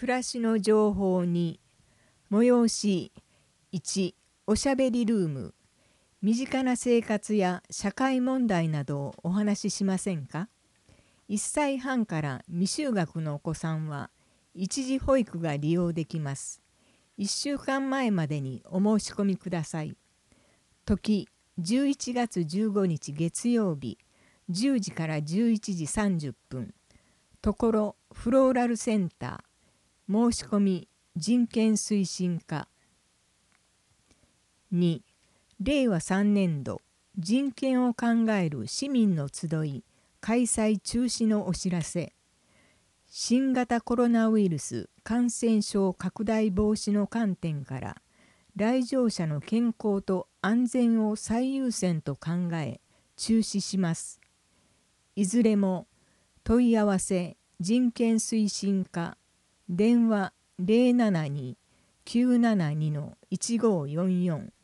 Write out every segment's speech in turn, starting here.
暮らしの情報に催し1おしゃべりルーム。身近な生活や社会問題などをお話ししませんか。1歳半から未就学のお子さんは一時保育が利用できます。1週間前までにお申し込みください。時11月15日月曜日10時から11時30分。ところフローラルセンター。申し込み人権推進課。2. 令和3年度人権を考える市民の集い開催中止のお知らせ。新型コロナウイルス感染症拡大防止の観点から来場者の健康と安全を最優先と考え中止します。いずれも問い合わせ人権推進課電話 072-972-1544。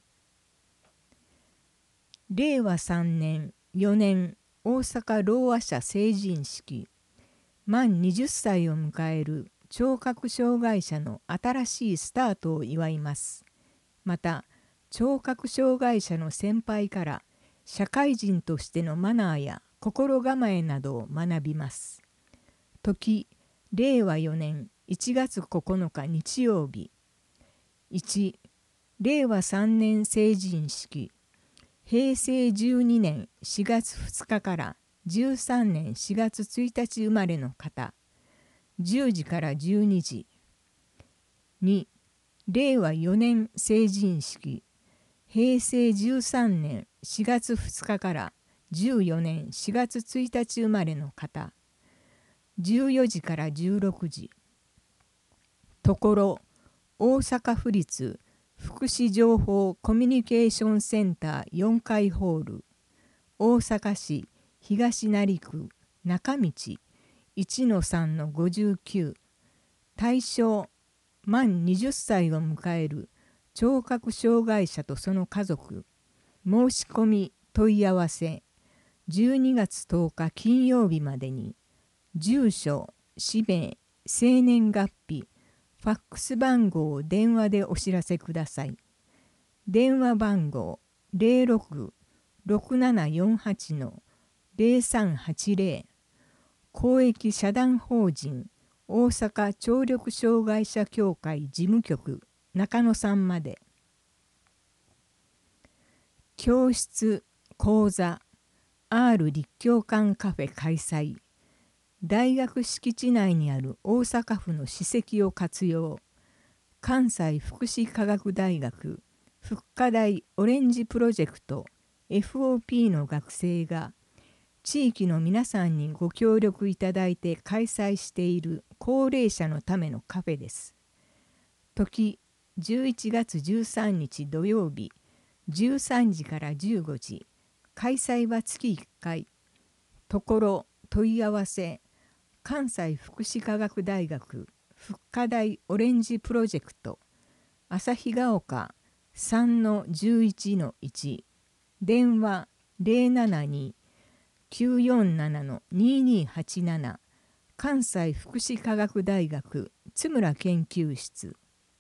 令和3年4年大阪ろうあ者成人式。満20歳を迎える聴覚障害者の新しいスタートを祝います。また聴覚障害者の先輩から社会人としてのマナーや心構えなどを学びます。時令和4年1月9日日曜日。1. 令和3年成人式。平成12年4月2日から13年4月1日生まれの方。10時から12時。2. 令和4年成人式。平成13年4月2日から14年4月1日生まれの方。14時から16時。ところ大阪府立福祉情報コミュニケーションセンター4階ホール。大阪市東成区中道 1-3-59。対象満20歳を迎える聴覚障害者とその家族。申し込み問い合わせ12月10日金曜日までに。住所、氏名、生年月日、ファックス番号を電話でお知らせください。電話番号 06-6748-0380。公益社団法人大阪聴力障害者協会事務局中野さんまで。教室、講座、R 立教館カフェ開催。大学敷地内にある大阪府の史跡を活用。関西福祉科学大学福科大オレンジプロジェクト FOP の学生が地域の皆さんにご協力いただいて開催している高齢者のためのカフェです。時11月13日土曜日13時から15時。開催は月1回。ところ問い合わせ関西福祉科学大学福科大オレンジプロジェクト旭ヶ丘 3-11-1。電話 072-947-2287。関西福祉科学大学津村研究室。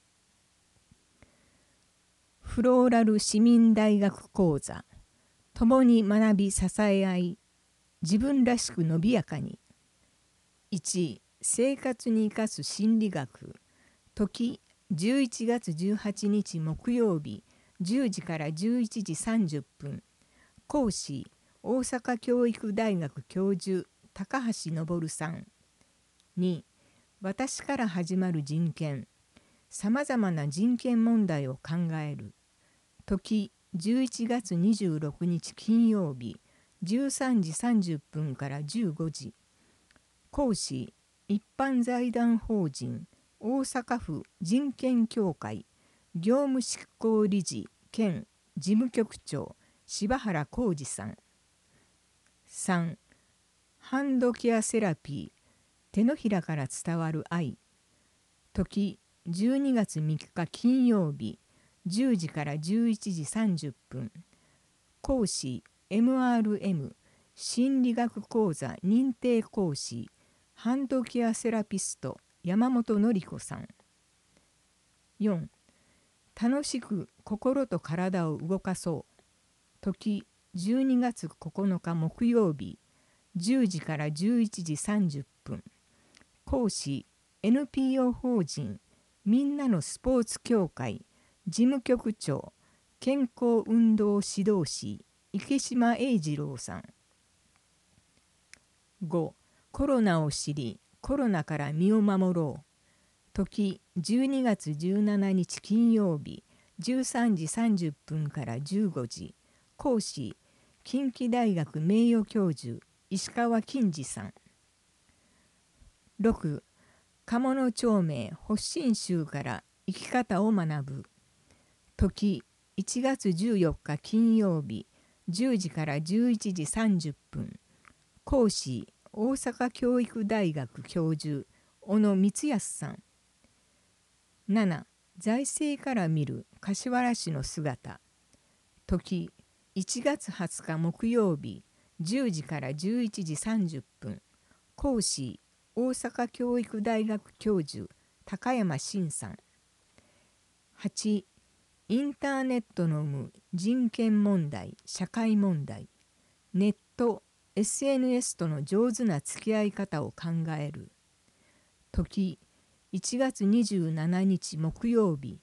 フローラル市民大学講座。共に学び支え合い自分らしく伸びやかに。1. 生活に生かす心理学。時11月18日木曜日10時から11時30分。講師大阪教育大学教授高橋昇さん。2. 私から始まる人権。さまざまな人権問題を考える。時11月26日金曜日13時30分から15時。講師一般財団法人大阪府人権協会業務執行理事兼事務局長柴原浩二さん。3. ハンドケアセラピー手のひらから伝わる愛。時12月3日金曜日10時から11時30分。講師 MRM 心理学講座認定講師ハンドケアセラピスト山本典子さん。4、楽しく心と体を動かそう。時12月9日木曜日、10時から11時30分。講師 NPO 法人みんなのスポーツ協会事務局長健康運動指導士池島英二郎さん。5、コロナを知りコロナから身を守ろう。時12月17日金曜日13時30分から15時。講師近畿大学名誉教授石川金次さん。6、鴨の長命発信集から生き方を学ぶ。時1月14日金曜日10時から11時30分。講師大阪教育大学教授小野光康さん。7、財政から見る柏原市の姿。時1月20日木曜日10時から11時30分。講師大阪教育大学教授高山真さん。8、インターネットの生む人権問題社会問題。ネット SNS との上手な付き合い方を考える。時1月27日木曜日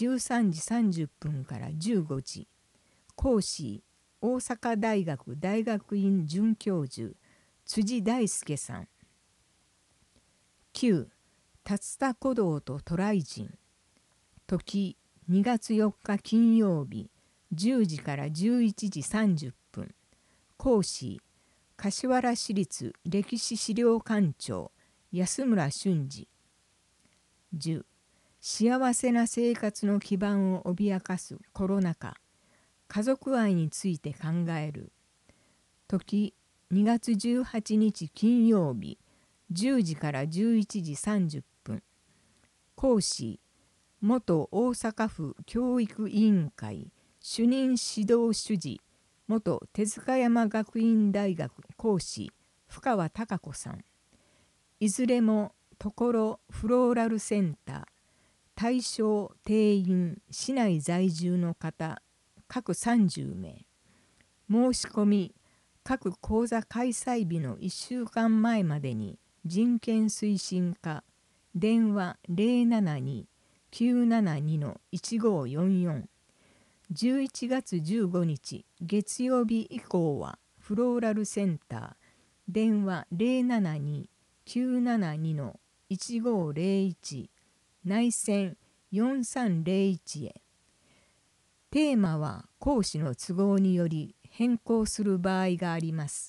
13時30分から15時。講師大阪大学大学院准教授辻大輔さん。9、竜田鼓動と渡来人。時2月4日金曜日10時から11時30分。講師柏原市立歴史資料館長安村俊二。10、幸せな生活の基盤を脅かすコロナ禍。家族愛について考える。時2月18日金曜日10時から11時30分。講師元大阪府教育委員会主任指導主事元手塚山学院大学講師深川貴子さん。いずれもところフローラルセンター対象定員市内在住の方各30名。申し込み各講座開催日の1週間前までに人権推進課電話 072-972-1544。11月15日月曜日以降はフローラルセンター電話 072-972-1501 内線4301へ。テーマは講師の都合により変更する場合があります。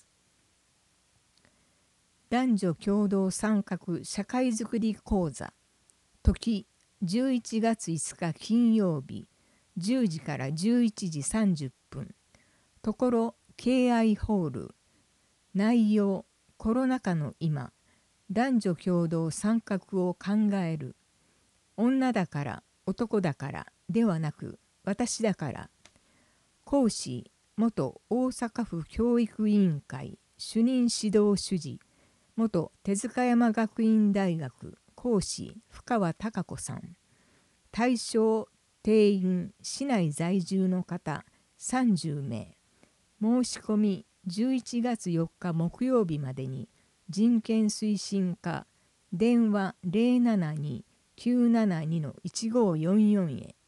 男女共同参画社会づくり講座。時11月5日金曜日10時から11時30分。ところ敬愛ホール。内容コロナ禍の今男女共同参画を考える。女だから男だからではなく私だから。講師元大阪府教育委員会主任指導主事元手塚山学院大学講師深川貴子さん。対象定員市内在住の方30名。申し込み11月4日木曜日までに人権推進課電話 072-972-1544 へ。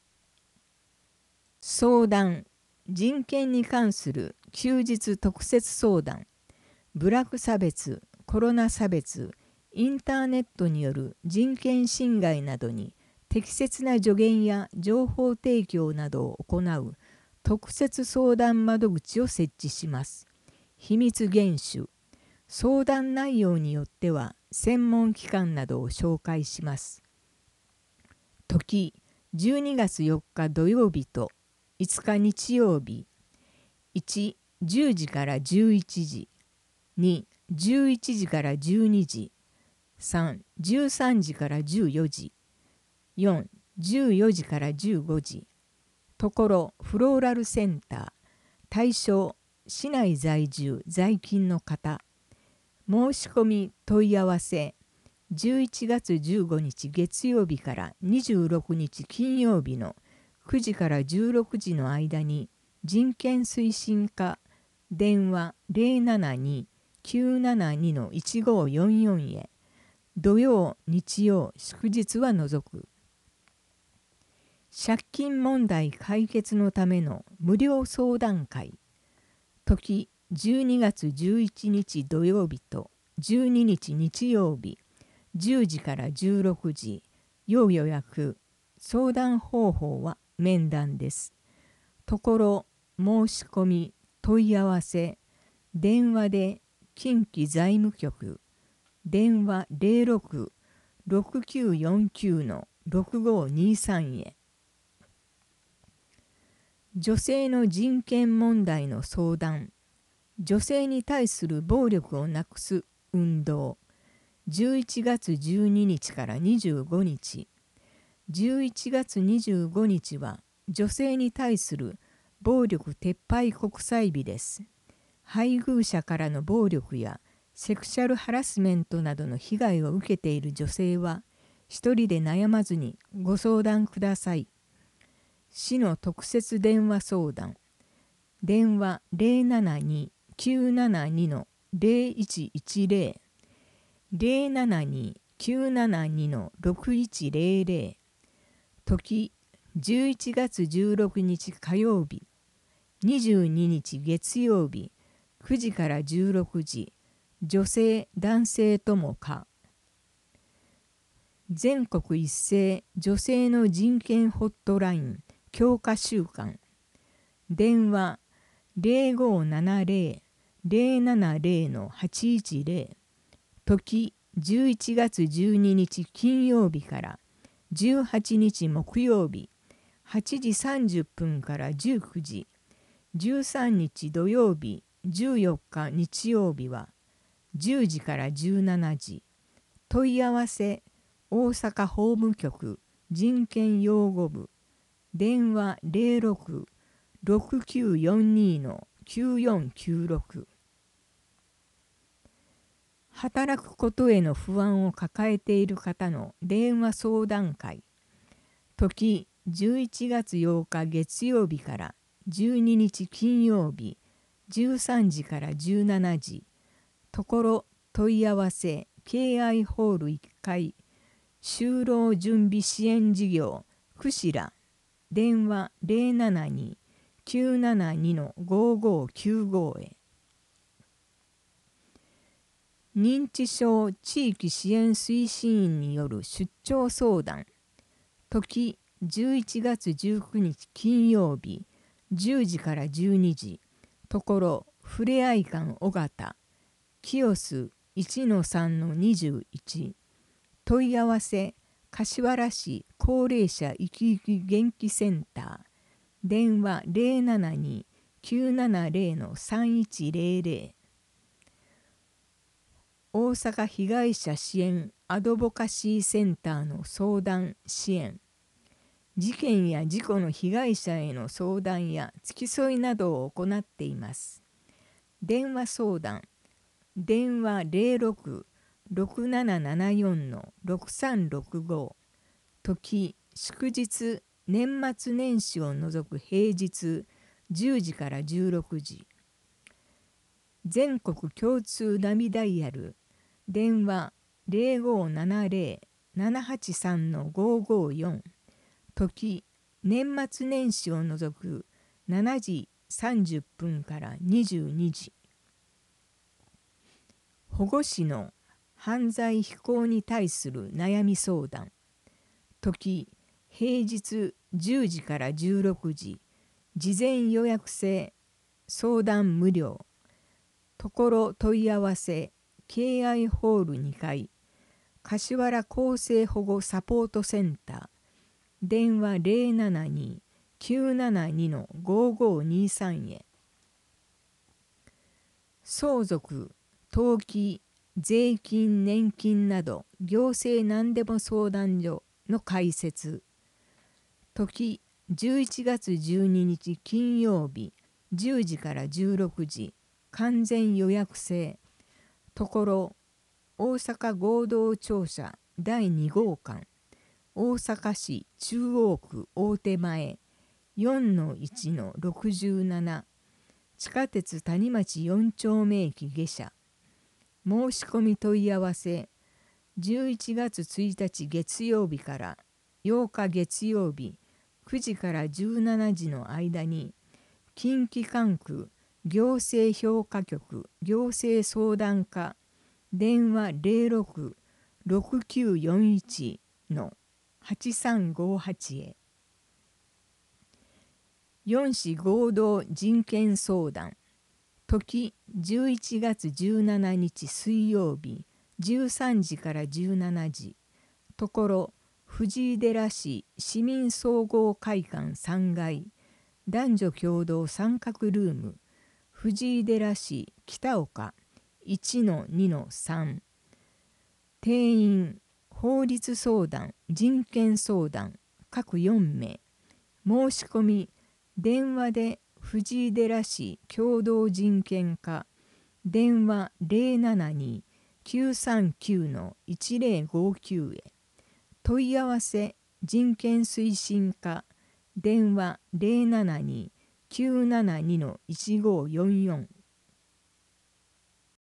相談人権に関する休日特設相談。部落差別コロナ差別インターネットによる人権侵害などに適切な助言や情報提供などを行う特設相談窓口を設置します。秘密厳守。相談内容によっては専門機関などを紹介します。時12月4日土曜日と5日日曜日。1、10時から11時。2、11時から12時。3、13時から14時。4、14時から15時。ところフローラルセンター対象市内在住在勤の方。申し込み問い合わせ 11月15日月曜日から26日金曜日の9時から16時の間に人権推進課電話 072-972-1544 へ土曜、日曜、祝日は除く。借金問題解決のための無料相談会。時12月11日土曜日と12日日曜日、10時から16時、要予約。相談方法は面談です。ところ、申し込み、問い合わせ、電話で近畿財務局、電話 06-6949-6523 へ。女性の人権問題の相談、女性に対する暴力をなくす運動、11月12日から25日。11月25日は女性に対する暴力撤廃国際日です。配偶者からの暴力やセクシャルハラスメントなどの被害を受けている女性は一人で悩まずにご相談ください。市の特設電話相談。電話 072-972-0110 072-972-6100。時11月16日火曜日、22日月曜日、9時から16時、女性男性ともか。全国一斉女性の人権ホットライン強化週間。電話 0570-070-810。時11月12日金曜日から18日木曜日、8時30分から19時、13日土曜日、14日日曜日は10時から17時。問い合わせ大阪法務局人権擁護部、電話 06-6942-9496。働くことへの不安を抱えている方の電話相談会。時11月8日月曜日から12日金曜日、13時から17時。ところ問い合わせ敬愛ホール1階就労準備支援事業串良、電話 072-972-5595 へ。認知症地域支援推進員による出張相談。時11月19日金曜日、10時から12時。ところふれあい館尾形清須 1-3-21。問い合わせ柏原市高齢者生き生き元気センター、電話 072-970-3100。大阪被害者支援アドボカシーセンターの相談支援。事件や事故の被害者への相談や付き添いなどを行っています。電話相談。電話 06-6774-6365。時祝日年末年始を除く平日10時から16時。全国共通ナビダイヤル。電話 0570-783-554。時年末年始を除く7時30分から22時。保護司の犯罪非行に対する悩み相談。時平日10時から16時。事前予約制。相談無料。ところ問い合わせ敬愛ホール2階柏原厚生保護サポートセンター、電話 072-972-5523 へ。相続、登記、税金、年金など行政何でも相談所の開設。時11月12日金曜日10時から16時。完全予約制。ところ大阪合同庁舎第2号館、大阪市中央区大手前 4-1-67 地下鉄谷町4丁目駅下車。申し込み問い合わせ11月1日月曜日から8日月曜日9時から17時の間に近畿管区行政評価局行政相談課電話 06-6941-8358 へ。4市合同人権相談時11月17日水曜日13時から17時。ところ藤井寺市市民総合会館3階男女共同三角ルーム藤井寺市北岡 1-2-3。定員法律相談人権相談各4名。申し込み電話で藤井寺市共同人権課電話 072-939-1059 へ。問い合わせ人権推進課電話 072-972-1544